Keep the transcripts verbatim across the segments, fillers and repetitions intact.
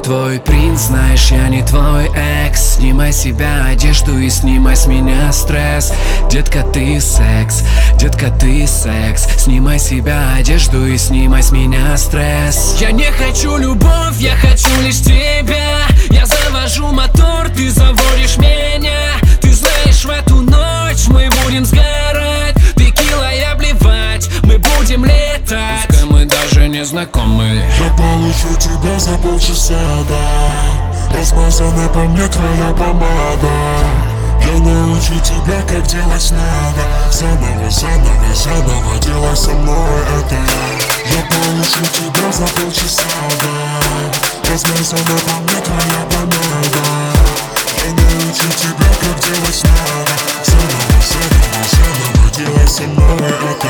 твой принц, знаешь, я не твой экс. Снимай с себя одежду и снимай с меня стресс. Детка, ты секс, детка, ты секс. Снимай с себя одежду и снимай с меня стресс. Я не хочу любовь, я хочу лишь тебя. Я завожу мотор, ты заводишь меня. Ты знаешь, в эту ночь мы будем сгорать. Текила и обливать, мы будем летать. Пускай мы даже не знакомы. Я получу тебя за полчаса, да. Размазана по мне твоя помада. Я научу тебя, как делать надо. Заново, заново, заново делай со мной это. Я получу тебя за полчаса, да. Размазана по мне твоя помада. Я научу тебя, как делать надо. Заново, заново, заново делай со мной это.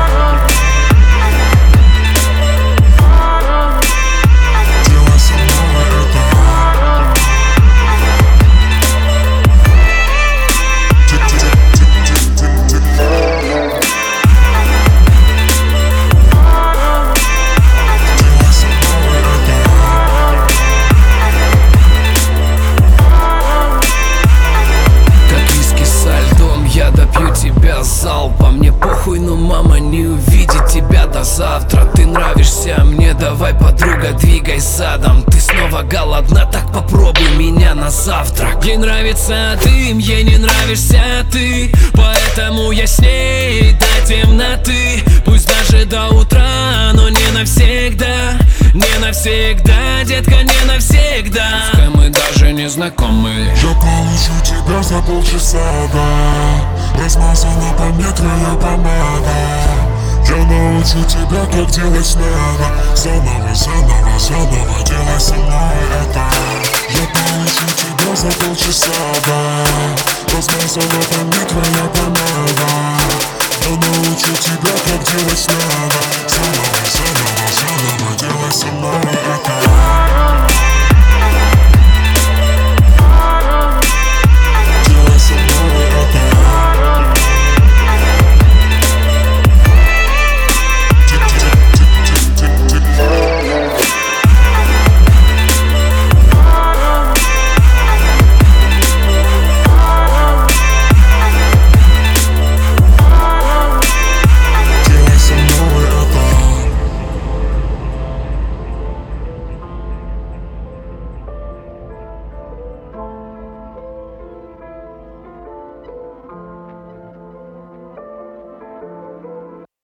Залпом, мне похуй, но мама не увидит тебя до завтра. Ты нравишься мне, давай, подруга, двигай задом. Ты снова голодна, так попробуй меня на завтрак. Ей нравится ты, ей не нравишься ты. Поэтому я с ней до темноты. Пусть даже до утра, но не навсегда. Не навсегда, детка, не навсегда. Пускай мы даже не знакомы. Я получу тебя за полчаса, да. Размазана по мне твоя помада. Я научу тебя, как делать надо. Заново, заново, заново делай со мной это. Я получу тебя за полчаса, да. Размазана по мне твоя помада. Я научу тебя, как делать надо. Заново, заново, заново делай со мной это.